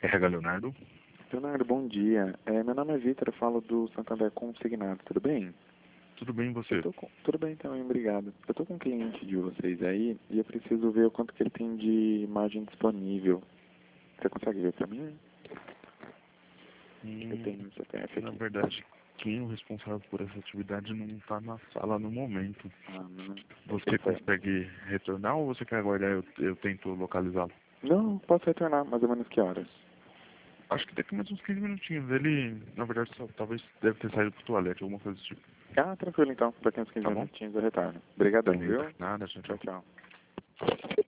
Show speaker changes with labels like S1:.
S1: RH Leonardo.
S2: Leonardo, bom dia. Meu nome é Vitor, eu falo do Santander Consignado, tudo bem?
S1: Tudo bem e você?
S2: Tudo bem também, obrigado. Eu tô com um cliente de vocês aí e eu preciso ver o quanto que ele tem de margem disponível. Você consegue ver pra mim? Eu tenho um CPF
S1: Na
S2: aqui.
S1: verdade, quem é o responsável por essa atividade não está na sala no momento.
S2: Não.
S1: Você consegue retornar ou você quer aguardar eu tento localizá-lo?
S2: Não, posso retornar, mais ou menos que horas?
S1: Acho que daqui mais uns 15 minutinhos. Ele, na verdade, talvez deve ter saído pro toalete, alguma coisa do tipo.
S2: Tranquilo então, daqui uns 15
S1: Tá bom?
S2: minutinhos eu retorno. Obrigadão,
S1: Beleza.
S2: viu?
S1: Nada, tchau, tchau.
S2: Tchau, tchau.